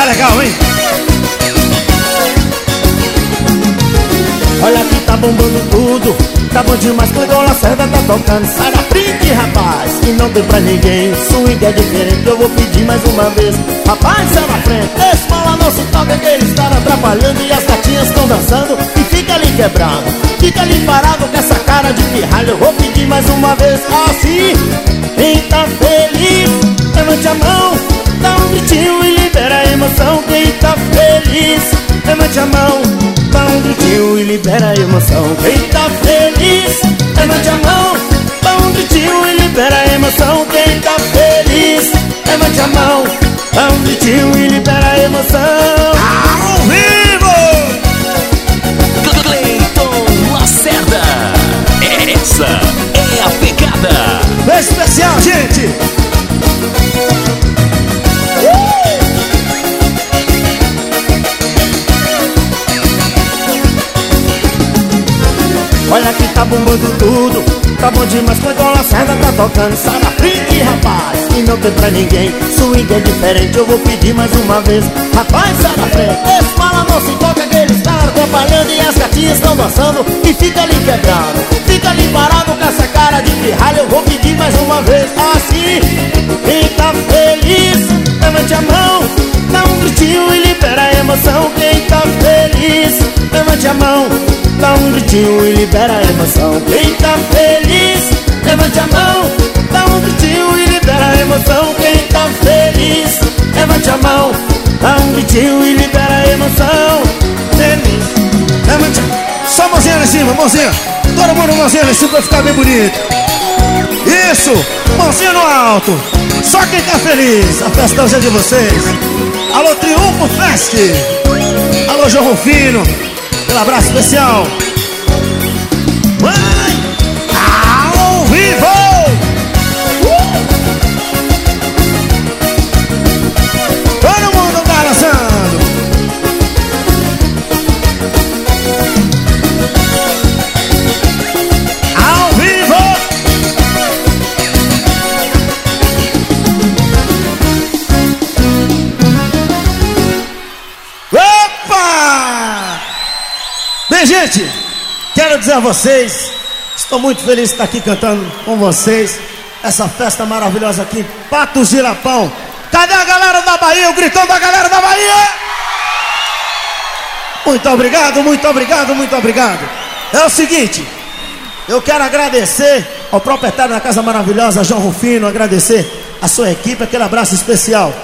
Tá legal, hein? Olha que tá bombando tudo, tá bom demais quando a Lacerda tá tocando. Sai da frente, rapaz, que não tem pra ninguém. Swing é diferente, eu vou pedir mais uma vez. Rapaz, sai da frente, esse mala não se toca, que eles estão atrapalhando e as gatinhas estão dançando e fica ali quebrando. Fica ali parado com essa cara de pirralho, eu vou pedir mais uma vez. Assim, quem tá feliz, levante a mão, dá um gritinho e libera a emoção. Quem tá feliz, levante a mão, dá um gritinho e libera a emoção. Quem tá feliz, levante a mão, dá um gritinho e libera a emoção. Quem tá feliz, levante a mão, dá um gritinho e libera a emoção. Ao vivo! Cleiton Lacerda, essa é a pegada. Beijo especial, gente! Olha que tá bombando tudo, tá bom demais quando a Lacerda tá tocando. Sai da frente, rapaz, e não tem pra ninguém. Swing é diferente, eu vou pedir mais uma vez. Rapaz, sai da frente, esse mala não se toca, que eles estão atrapalhando e as gatinhas estão dançando e fica ali quebrando. Fica ali parado com essa cara de pirralho, eu vou pedir mais uma vez. Assim, quem tá feliz, levante a mão, dá um gritinho e libera a emoção. Quem tá feliz, levante a mão, dá um gritinho e libera a emoção. Quem tá feliz, levante a mão, dá um gritinho e libera a emoção. Quem tá feliz, levante a mão, dá um gritinho e libera a emoção. Feliz, Levante. Só mãozinha lá em cima, mãozinha. Todo mundo mãozinha lá em cima pra ficar bem bonito. Isso, mãozinha no alto. Só quem tá feliz, a festa hoje é de vocês. Alô, Triunfo Fest. Alô, João Rufino. Um abraço especial. Vai! Ao vivo! Todo mundo balançando. Ao vivo! Opa! Bem, gente, quero dizer a vocês, estou muito feliz de estar aqui cantando com vocês essa festa maravilhosa aqui em Pato Girapão. Cadê a galera da Bahia? O gritão da galera da Bahia! Muito obrigado, muito obrigado, muito obrigado. É o seguinte, eu quero agradecer ao proprietário da Casa Maravilhosa, João Rufino, agradecer a sua equipe, aquele abraço especial.